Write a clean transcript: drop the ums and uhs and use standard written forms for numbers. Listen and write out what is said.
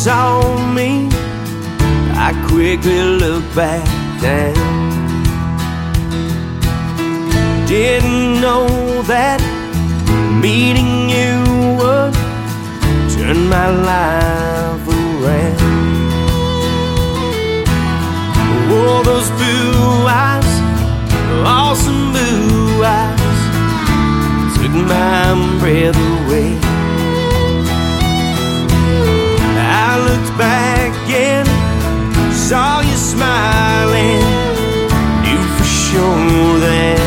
saw me, I quickly looked back down. Didn't know that meeting you would turn my life around. Oh, those blue eyes, awesome blue eyes, took my breath away. I looked back and saw you smiling, knew for sure that